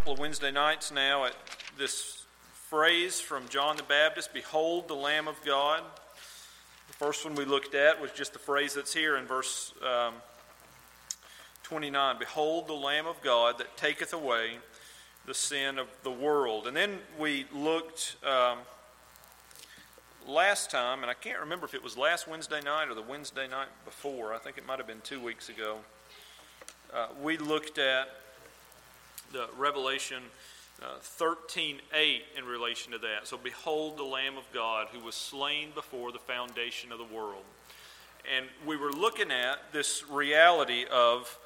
couple of Wednesday nights now at this phrase from John the Baptist, "Behold the Lamb of God." The first one we looked at was just the phrase that's here in verse 29. "Behold the Lamb of God that taketh away the sin of the world." And then we looked last time, and I can't remember if it was last Wednesday night or the Wednesday night before. I think it might have been 2 weeks ago. We looked at the Revelation 13:8 in relation to that. So, behold the Lamb of God who was slain before the foundation of the world. And we were looking at this reality of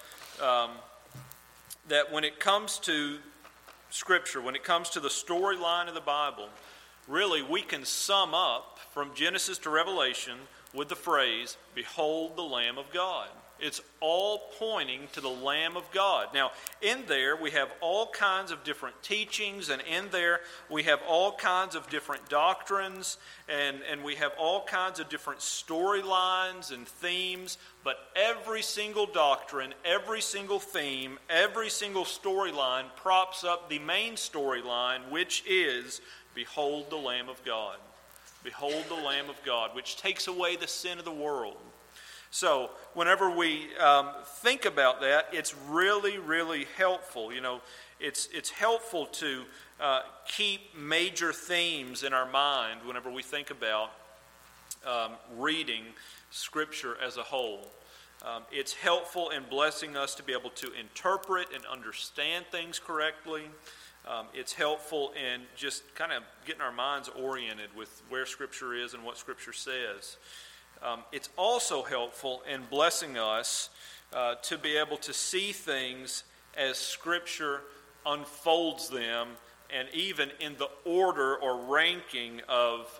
that when it comes to Scripture, when it comes to the storyline of the Bible, really we can sum up from Genesis to Revelation with the phrase, "Behold the Lamb of God." It's all pointing to the Lamb of God. Now, in there we have all kinds of different teachings, and in there we have all kinds of different doctrines, and we have all kinds of different storylines and themes, but every single doctrine, every single theme, every single storyline props up the main storyline, which is, "Behold the Lamb of God." Behold the Lamb of God, which takes away the sin of the world. So, whenever we think about that, it's really, really helpful. You know, it's helpful to keep major themes in our mind whenever we think about reading Scripture as a whole. It's helpful in blessing us to be able to interpret and understand things correctly. It's helpful in just kind of getting our minds oriented with where Scripture is and what Scripture says. It's also helpful in blessing us to be able to see things as Scripture unfolds them, and even in the order or ranking of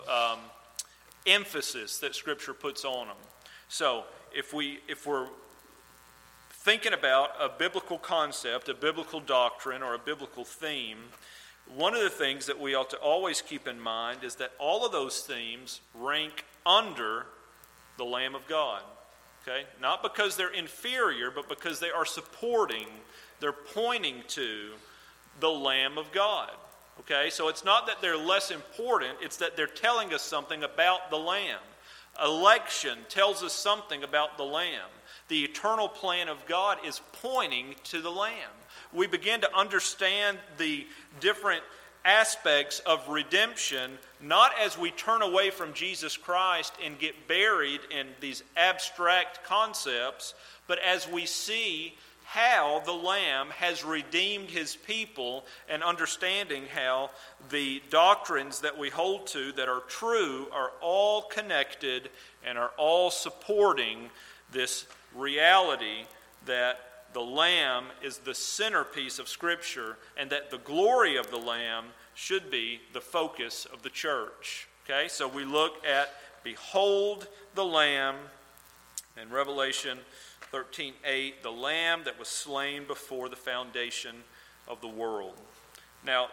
emphasis that Scripture puts on them. So if we're thinking about a biblical concept, a biblical doctrine, or a biblical theme, one of the things that we ought to always keep in mind is that all of those themes rank under the Lamb of God. Okay? Not because they're inferior, but because they are supporting, they're pointing to the Lamb of God. Okay? So it's not that they're less important, it's that they're telling us something about the Lamb. Election tells us something about the Lamb. The eternal plan of God is pointing to the Lamb. We begin to understand the different aspects of redemption, not as we turn away from Jesus Christ and get buried in these abstract concepts, but as we see how the Lamb has redeemed His people, and understanding how the doctrines that we hold to that are true are all connected and are all supporting this reality that the Lamb is the centerpiece of Scripture, and that the glory of the Lamb should be the focus of the church. Okay, so we look at "Behold the Lamb" in Revelation 13:8, the Lamb that was slain before the foundation of the world. Now,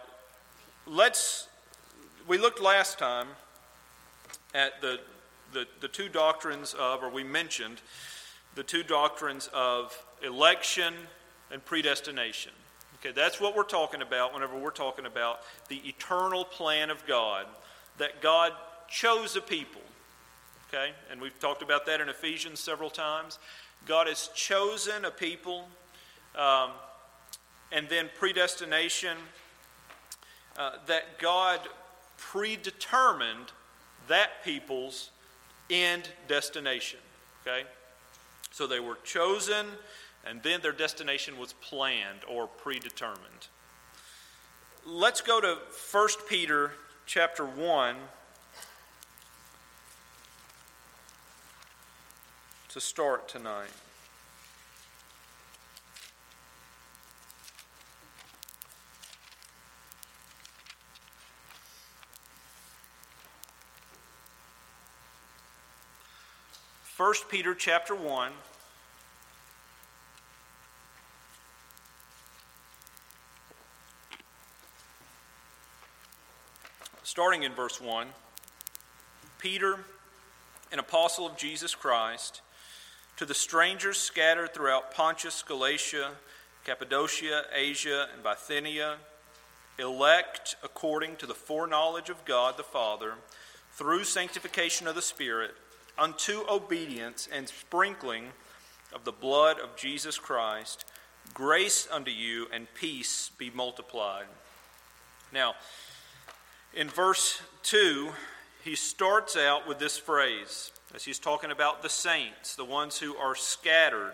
we looked last time at the two doctrines of, or we mentioned the two doctrines of election and predestination. Okay, that's what we're talking about whenever we're talking about the eternal plan of God, that God chose a people. Okay, and we've talked about that in Ephesians several times. God has chosen a people, and then predestination, that God predetermined that people's end destination. Okay? So they were chosen, and then their destination was planned or predetermined. Let's go to 1 Peter chapter 1 to start tonight. First Peter chapter 1, starting in verse 1. Peter, an apostle of Jesus Christ, to the strangers scattered throughout Pontus, Galatia, Cappadocia, Asia, and Bithynia, elect according to the foreknowledge of God the Father, through sanctification of the Spirit, unto obedience and sprinkling of the blood of Jesus Christ, grace unto you and peace be multiplied. Now, in verse 2, he starts out with this phrase, as he's talking about the saints, the ones who are scattered.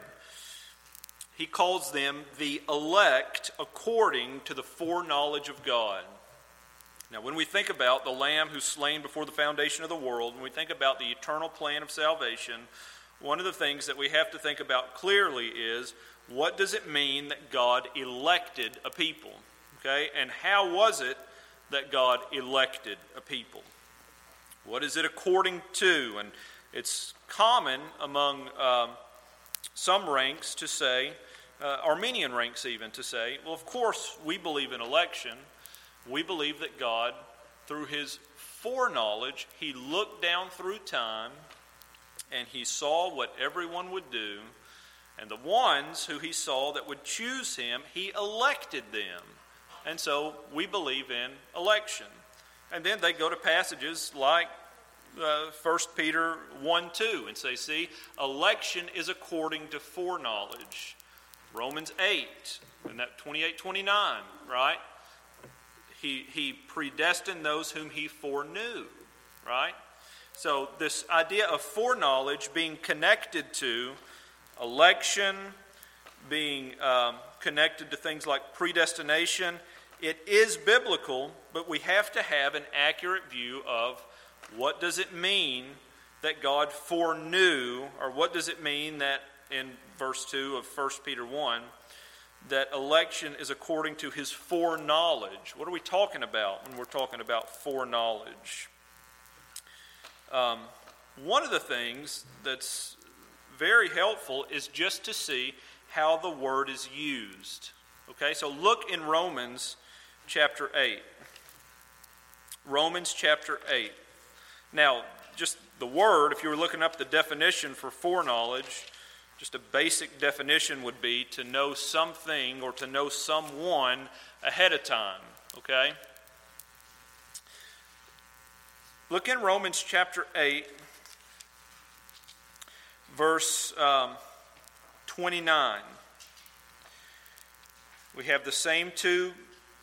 He calls them the elect according to the foreknowledge of God. Now, when we think about the Lamb who's slain before the foundation of the world, when we think about the eternal plan of salvation, one of the things that we have to think about clearly is, what does it mean that God elected a people? Okay, and how was it that God elected a people? What is it according to? And it's common among some ranks to say, Armenian ranks even, to say, well, of course we believe in election. We believe that God, through his foreknowledge, he looked down through time and he saw what everyone would do, and the ones who he saw that would choose him, he elected them. And so we believe in election. And then they go to passages like 1 Peter 1:2 and say, see, election is according to foreknowledge. Romans 8, and that 28-29, right? He predestined those whom he foreknew, right? So this idea of foreknowledge being connected to election, being connected to things like predestination, it is biblical, but we have to have an accurate view of what does it mean that God foreknew, or what does it mean that in verse 2 of 1 Peter 1, that election is according to his foreknowledge. What are we talking about when we're talking about foreknowledge? One of the things that's very helpful is just to see how the word is used. Okay, so look in Romans chapter 8. Romans chapter 8. Now, just the word, if you were looking up the definition for foreknowledge, just a basic definition would be to know something or to know someone ahead of time. Okay? Look in Romans chapter 8, verse 29. We have the same two,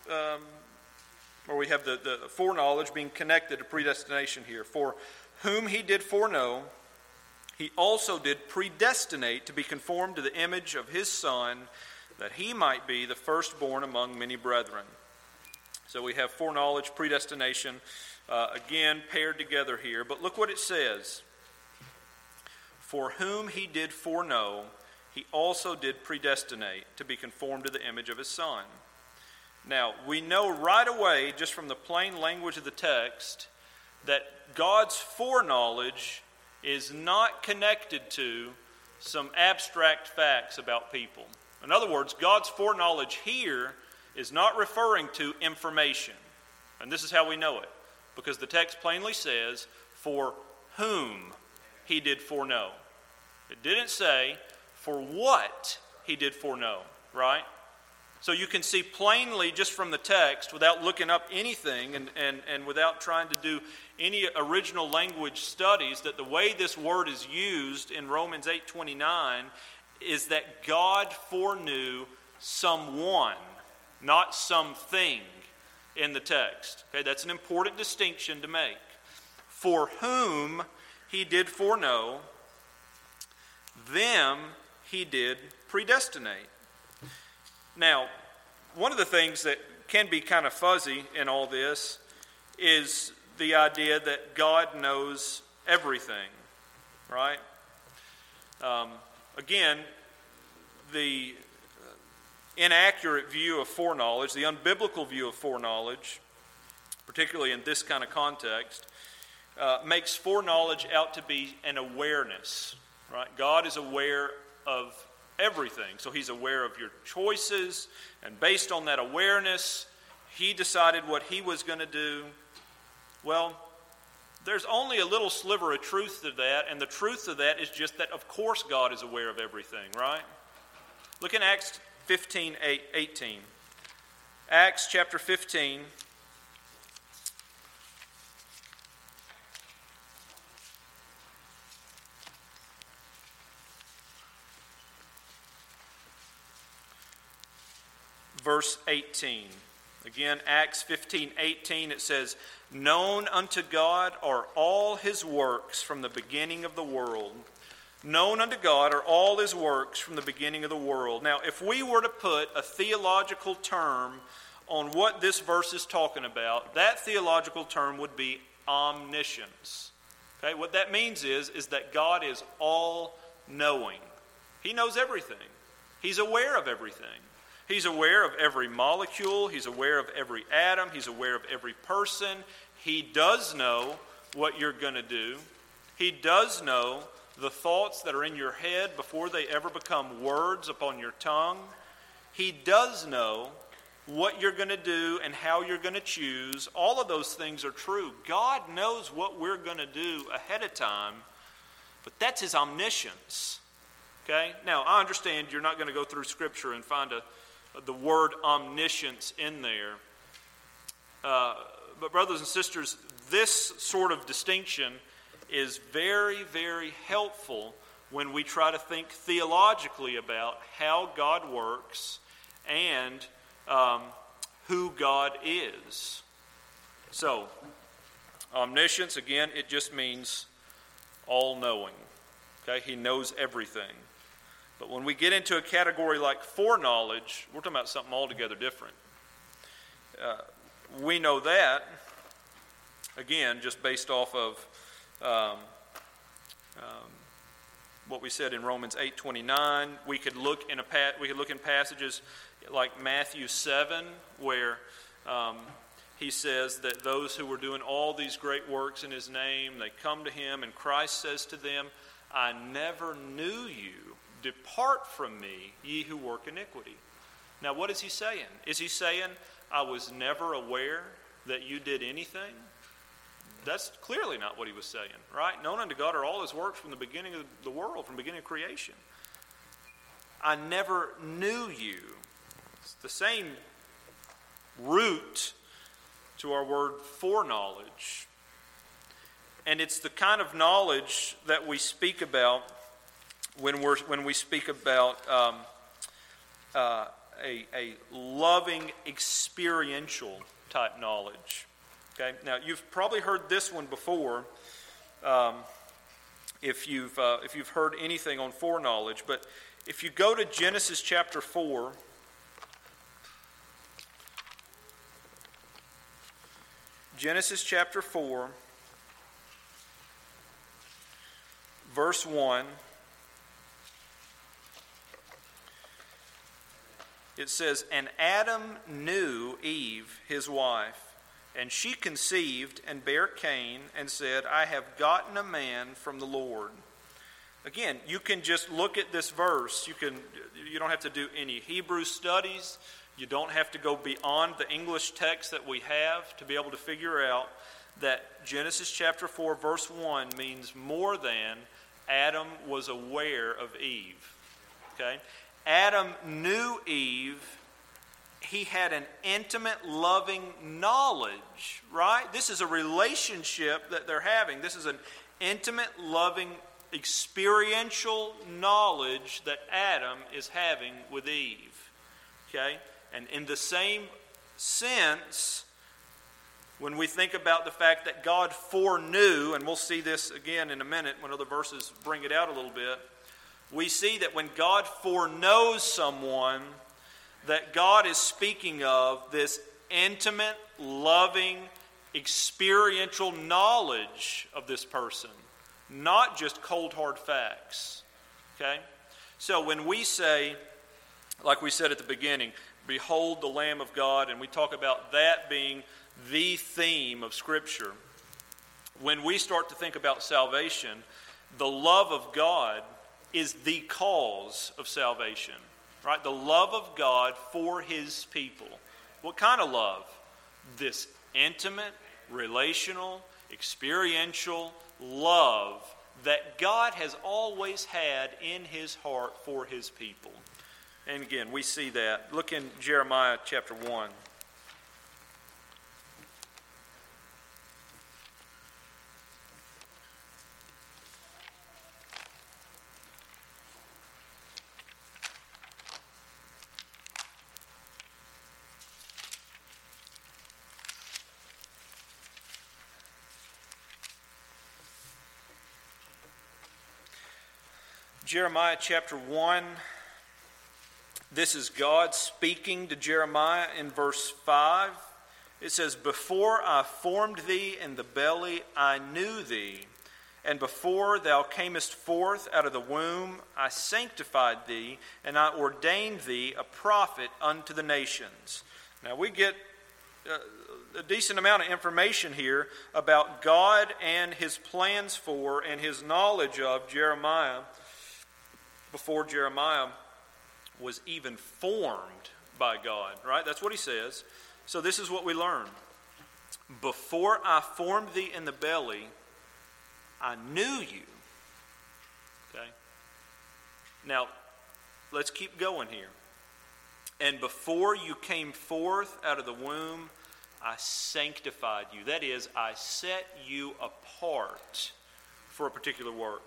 or we have the foreknowledge being connected to predestination here. For whom he did foreknow, he also did predestinate to be conformed to the image of his Son, that he might be the firstborn among many brethren. So we have foreknowledge, predestination, again paired together here. But look what it says. For whom he did foreknow, he also did predestinate to be conformed to the image of his Son. Now, we know right away, just from the plain language of the text, that God's foreknowledge is not connected to some abstract facts about people. In other words, God's foreknowledge here is not referring to information. And this is how we know it. Because the text plainly says, for whom he did foreknow. It didn't say for what he did foreknow, right? So you can see plainly just from the text, without looking up anything and without trying to do any original language studies, that the way this word is used in Romans 8:29 is that God foreknew someone, not something in the text. Okay, that's an important distinction to make. For whom he did foreknow, them he did predestinate. Now, one of the things that can be kind of fuzzy in all this is the idea that God knows everything, right? Again, the inaccurate view of foreknowledge, the unbiblical view of foreknowledge, particularly in this kind of context, makes foreknowledge out to be an awareness, right? God is aware of everything. So he's aware of your choices, and based on that awareness, he decided what he was going to do. Well, there's only a little sliver of truth to that, and the truth of that is just that, of course, God is aware of everything, right? Look in Acts 15:18. Acts chapter 15. Verse 18. Again, Acts 15:18, it says, "Known unto God are all his works from the beginning of the world." Known unto God are all his works from the beginning of the world. Now, if we were to put a theological term on what this verse is talking about, that theological term would be omniscience. Okay, what that means is that God is all-knowing. He knows everything. He's aware of everything. He's aware of every molecule. He's aware of every atom. He's aware of every person. He does know what you're going to do. He does know the thoughts that are in your head before they ever become words upon your tongue. He does know what you're going to do and how you're going to choose. All of those things are true. God knows what we're going to do ahead of time, but that's his omniscience. Okay? Now, I understand you're not going to go through Scripture and find the word omniscience in there. But brothers and sisters, this sort of distinction is very, very helpful when we try to think theologically about how God works and who God is. So, omniscience, again, it just means all-knowing. Okay? He knows everything. But when we get into a category like foreknowledge, we're talking about something altogether different. We know that, again, just based off of what we said in Romans 8:29. We could look in passages like Matthew 7, where he says that those who were doing all these great works in his name, they come to him, and Christ says to them, "I never knew you. Depart from me, ye who work iniquity." Now, what is he saying? Is he saying, I was never aware that you did anything? That's clearly not what he was saying, right? Known unto God are all his works from the beginning of the world, from the beginning of creation. I never knew you. It's the same root to our word foreknowledge. And it's the kind of knowledge that we speak about when we speak about a loving, experiential type knowledge. Okay. Now you've probably heard this one before, if you've heard anything on foreknowledge. But if you go to Genesis chapter 4, Genesis chapter 4, verse 1. It says, "And Adam knew Eve, his wife, and she conceived and bare Cain, and said, I have gotten a man from the Lord." Again, you can just look at this verse. You don't have to do any Hebrew studies. You don't have to go beyond the English text that we have to be able to figure out that Genesis chapter 4, verse 1 means more than Adam was aware of Eve. Okay? Adam knew Eve. He had an intimate, loving knowledge, right? This is a relationship that they're having. This is an intimate, loving, experiential knowledge that Adam is having with Eve. Okay? And in the same sense, when we think about the fact that God foreknew, and we'll see this again in a minute when other verses bring it out a little bit, we see that when God foreknows someone, that God is speaking of this intimate, loving, experiential knowledge of this person, not just cold, hard facts. Okay? So when we say, like we said at the beginning, behold the Lamb of God, and we talk about that being the theme of Scripture, when we start to think about salvation, the love of God is the cause of salvation, right? The love of God for his people. What kind of love? This intimate, relational, experiential love that God has always had in his heart for his people. And again, we see that. Look in Jeremiah chapter 1. Jeremiah chapter 1. This is God speaking to Jeremiah in verse 5. It says, "Before I formed thee in the belly, I knew thee. And before thou camest forth out of the womb, I sanctified thee, and I ordained thee a prophet unto the nations." Now we get a decent amount of information here about God and his plans for and his knowledge of Jeremiah before Jeremiah was even formed by God, right? That's what he says. So this is what we learn. Before I formed thee in the belly, I knew you. Okay? Now, let's keep going here. "And before you came forth out of the womb, I sanctified you." That is, I set you apart for a particular work.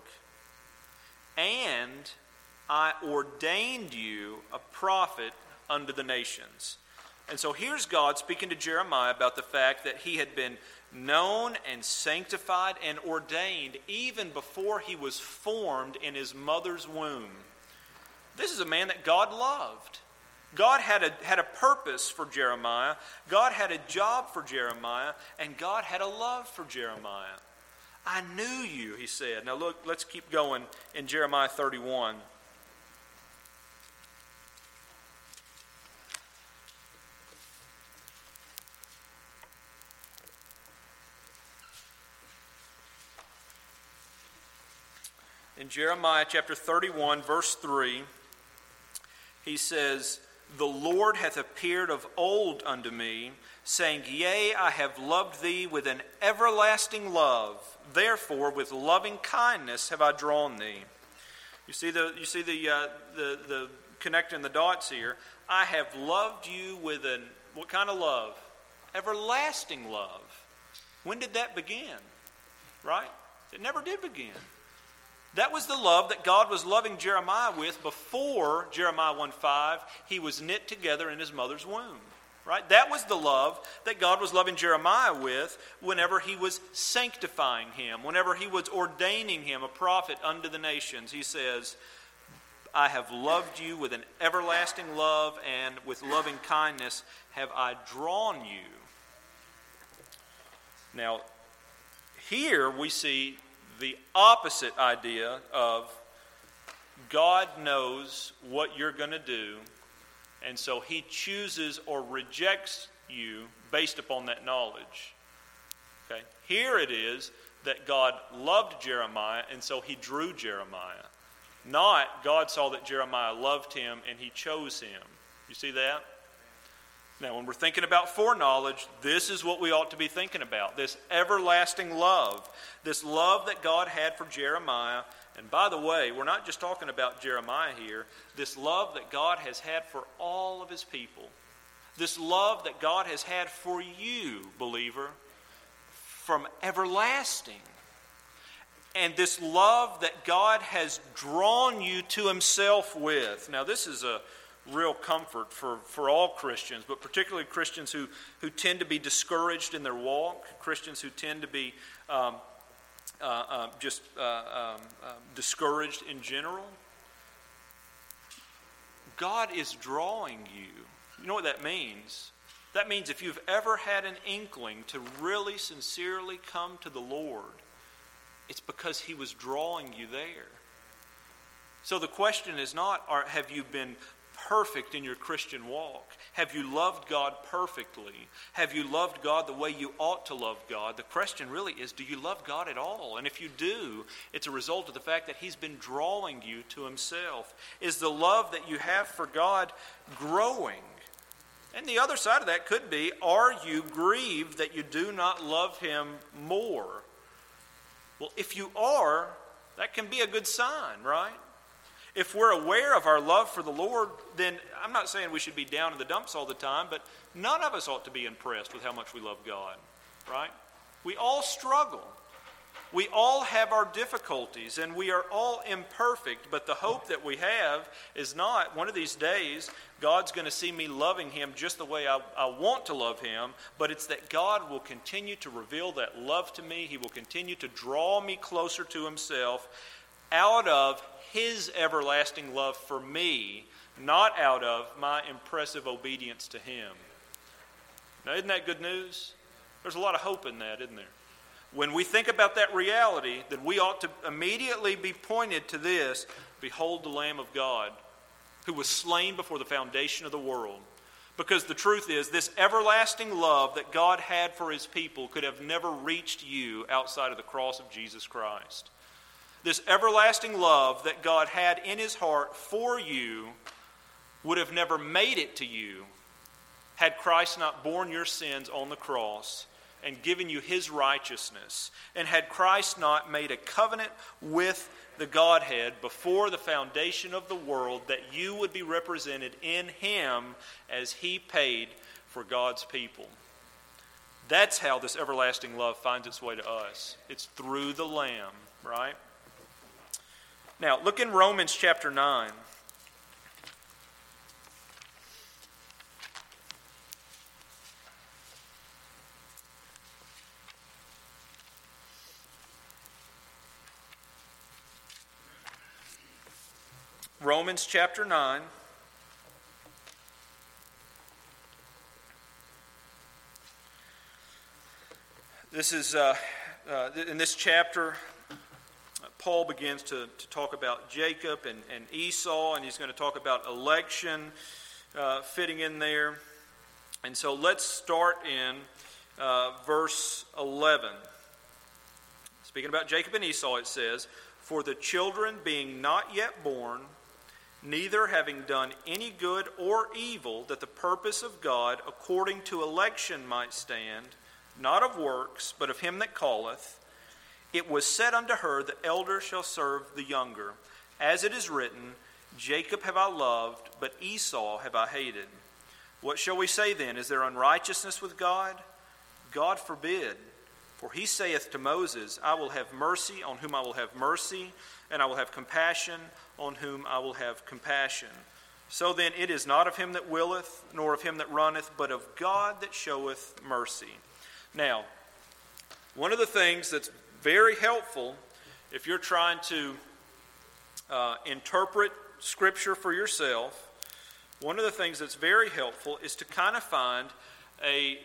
"And I ordained you a prophet unto the nations." And so here's God speaking to Jeremiah about the fact that he had been known and sanctified and ordained even before he was formed in his mother's womb. This is a man that God loved. God had a purpose for Jeremiah. God had a job for Jeremiah. And God had a love for Jeremiah. "I knew you," he said. Now look, let's keep going in Jeremiah 31. In Jeremiah chapter 31, verse 3, he says, "The Lord hath appeared of old unto me, saying, Yea, I have loved thee with an everlasting love. Therefore, with loving kindness have I drawn thee." You see the connecting the dots here. I have loved you with what kind of love? Everlasting love. When did that begin? Right? It never did begin. That was the love that God was loving Jeremiah with before Jeremiah 1:5, he was knit together in his mother's womb. Right? That was the love that God was loving Jeremiah with whenever he was sanctifying him, whenever he was ordaining him a prophet unto the nations. He says, "I have loved you with an everlasting love, and with loving kindness have I drawn you." Now, here we see the opposite idea of God knows what you're going to do, and so he chooses or rejects you based upon that knowledge. Okay? Here it is that God loved Jeremiah, and so he drew Jeremiah. Not God saw that Jeremiah loved him and he chose him. You see that? Now, when we're thinking about foreknowledge, this is what we ought to be thinking about. This everlasting love. This love that God had for Jeremiah. And by the way, we're not just talking about Jeremiah here. This love that God has had for all of his people. This love that God has had for you, believer, from everlasting. And this love that God has drawn you to himself with. Now, this is a real comfort for all Christians, but particularly Christians who tend to be discouraged in their walk, Christians who tend to be discouraged in general. God is drawing you. You know what that means? That means if you've ever had an inkling to really sincerely come to the Lord, it's because he was drawing you there. So the question is not, have you been perfect in your Christian walk? Have you loved God perfectly? Have you loved God the way you ought to love God? The question really is, do you love God at all? And if you do, it's a result of the fact that he's been drawing you to himself. Is the love that you have for God growing? And the other side of that could be, are you grieved that you do not love him more? Well, if you are, that can be a good sign, right? If we're aware of our love for the Lord, then I'm not saying we should be down in the dumps all the time, but none of us ought to be impressed with how much we love God, right? We all struggle. We all have our difficulties, and we are all imperfect, but the hope that we have is not, one of these days, God's going to see me loving him just the way I want to love him, but it's that God will continue to reveal that love to me. He will continue to draw me closer to himself out of his everlasting love for me, not out of my impressive obedience to him. Now, isn't that good news? There's a lot of hope in that, isn't there? When we think about that reality, then we ought to immediately be pointed to this: behold the Lamb of God, who was slain before the foundation of the world. Because the truth is, this everlasting love that God had for his people could have never reached you outside of the cross of Jesus Christ. This everlasting love that God had in his heart for you would have never made it to you had Christ not borne your sins on the cross and given you his righteousness, and had Christ not made a covenant with the Godhead before the foundation of the world that you would be represented in him as he paid for God's people. That's how this everlasting love finds its way to us. It's through the Lamb, right? Now, look in Romans chapter 9. Romans chapter 9. This is in this chapter, Paul begins to talk about Jacob and Esau, and he's going to talk about election fitting in there. And so let's start in verse 11. Speaking about Jacob and Esau, it says, "For the children being not yet born, neither having done any good or evil, that the purpose of God according to election might stand, not of works, but of him that calleth, it was said unto her, the elder shall serve the younger. As it is written, Jacob have I loved, but Esau have I hated. What shall we say then? Is there unrighteousness with God? God forbid. For he saith to Moses, I will have mercy on whom I will have mercy, and I will have compassion on whom I will have compassion. So then it is not of him that willeth, nor of him that runneth, but of God that showeth mercy." Now, one of the things that's very helpful if you're trying to interpret Scripture for yourself, one of the things that's very helpful is to kind of find a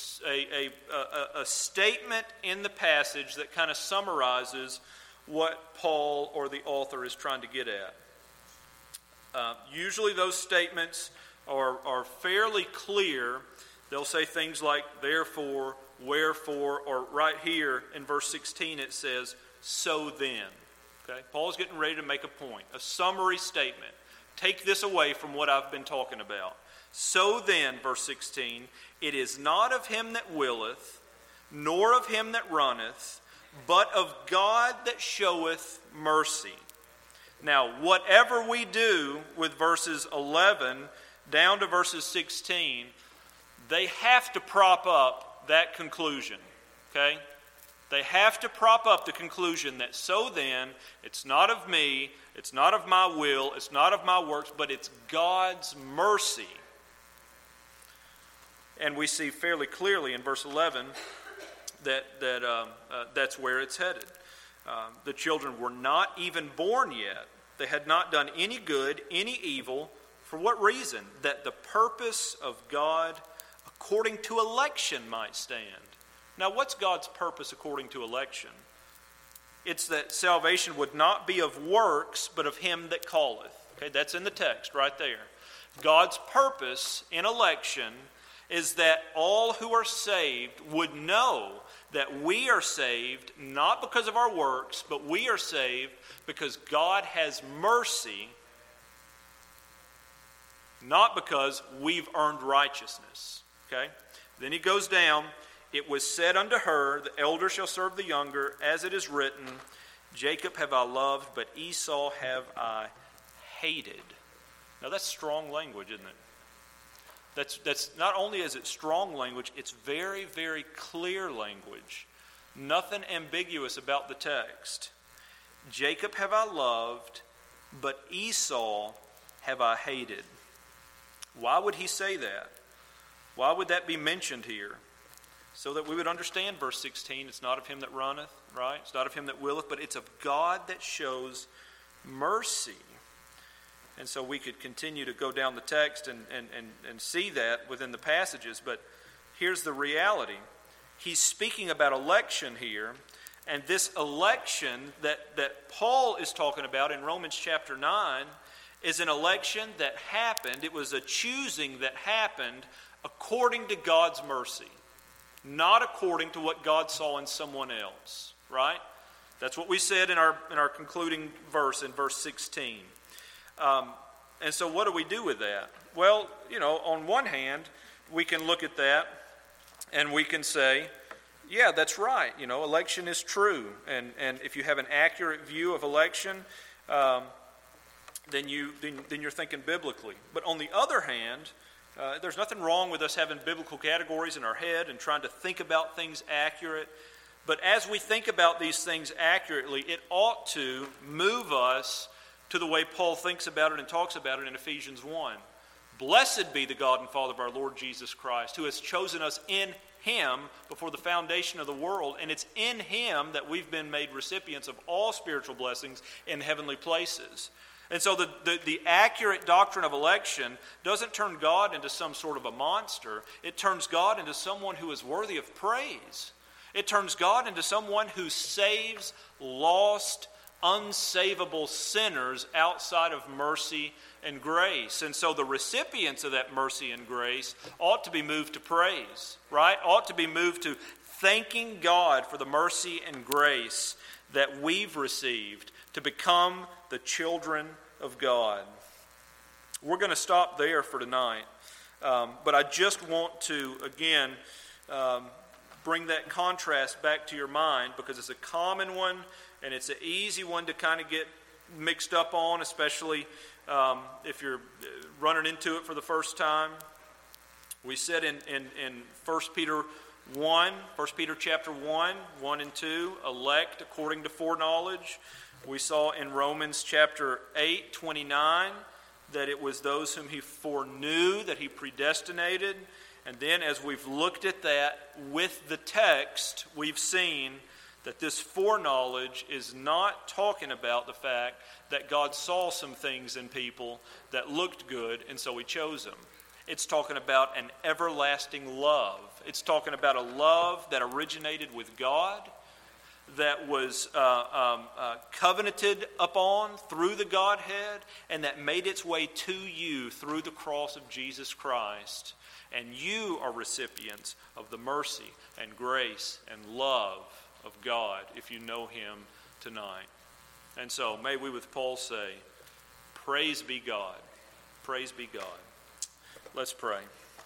statement in the passage that kind of summarizes what Paul or the author is trying to get at. Usually those statements are fairly clear. They'll say things like, therefore, wherefore, or right here in verse 16 it says, so then. Okay? Paul's getting ready to make a point, a summary statement. Take this away from what I've been talking about. So then, verse 16, it is not of him that willeth, nor of him that runneth, but of God that showeth mercy. Now, whatever we do with verses 11 down to verses 16, they have to prop up that conclusion. Okay? They have to prop up the conclusion that so then, it's not of me, it's not of my will, it's not of my works, but it's God's mercy. And we see fairly clearly in verse 11 that's where it's headed. The children were not even born yet. They had not done any good, any evil. For what reason? That the purpose of God according to election might stand. Now, what's God's purpose according to election? It's that salvation would not be of works, but of him that calleth. Okay, that's in the text right there. God's purpose in election is that all who are saved would know that we are saved not because of our works, but we are saved because God has mercy, not because we've earned righteousness. Okay? Then he goes down, it was said unto her, the elder shall serve the younger, as it is written, Jacob have I loved, but Esau have I hated. Now that's strong language, isn't it? That's not only is it strong language, it's very, very clear language. Nothing ambiguous about the text. Jacob have I loved, but Esau have I hated. Why would he say that? Why would that be mentioned here? so that we would understand verse 16. It's not of him that runneth, right? It's not of him that willeth, but it's of God that shows mercy. And so we could continue to go down the text and see that within the passages. But here's the reality. He's speaking about election here. And this election that Paul is talking about in Romans chapter 9 is an election that happened. It was a choosing that happened according to God's mercy, not according to what God saw in someone else, right? That's what we said in our concluding verse, in verse 16. And so what do we do with that? Well, on one hand, we can look at that and we can say, yeah, that's right. Election is true. And if you have an accurate view of election, then you're thinking biblically. But on the other hand, there's nothing wrong with us having biblical categories in our head and trying to think about things accurate. But as we think about these things accurately, it ought to move us to the way Paul thinks about it and talks about it in Ephesians 1. Blessed be the God and Father of our Lord Jesus Christ, who has chosen us in Him before the foundation of the world, and it's in Him that we've been made recipients of all spiritual blessings in heavenly places. And so the accurate doctrine of election doesn't turn God into some sort of a monster. It turns God into someone who is worthy of praise. It turns God into someone who saves lost, unsavable sinners outside of mercy and grace. And so the recipients of that mercy and grace ought to be moved to praise, right? Ought to be moved to thanking God for the mercy and grace that we've received to become the children of God. We're going to stop there for tonight. But I just want to, again, bring that contrast back to your mind because it's a common one and it's an easy one to kind of get mixed up on, especially if you're running into it for the first time. We said in 1 Peter 1, 1 Peter chapter 1, 1 and 2, elect according to foreknowledge. We saw in Romans chapter 8, 29, that it was those whom He foreknew that He predestinated. And then as we've looked at that with the text, we've seen that this foreknowledge is not talking about the fact that God saw some things in people that looked good, and so He chose them. It's talking about an everlasting love. It's talking about a love that originated with God, that was covenanted upon through the Godhead, and that made its way to you through the cross of Jesus Christ. And you are recipients of the mercy and grace and love of God if you know Him tonight. And so may we with Paul say, praise be God. Praise be God. Let's pray.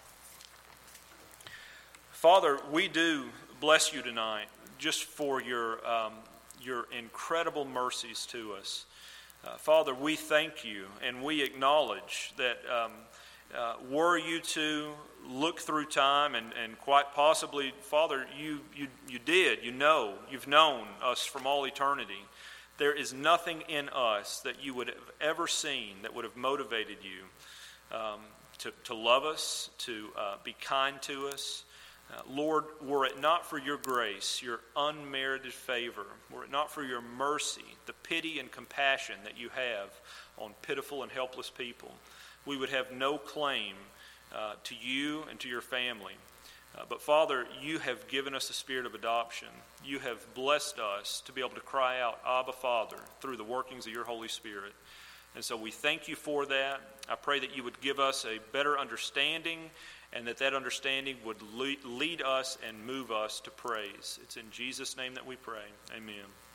Father, we do bless you tonight just for your incredible mercies to us. Father, we thank you and we acknowledge that were you to look through time and quite possibly, Father, you did, you've known us from all eternity. There is nothing in us that you would have ever seen that would have motivated you to love us, to be kind to us. Lord, were it not for your grace, your unmerited favor, were it not for your mercy, the pity and compassion that you have on pitiful and helpless people, we would have no claim to you and to your family. But Father, you have given us a spirit of adoption. You have blessed us to be able to cry out, Abba, Father, through the workings of your Holy Spirit. And so we thank you for that. I pray that you would give us a better understanding and that understanding would lead us and move us to praise. It's in Jesus' name that we pray. Amen.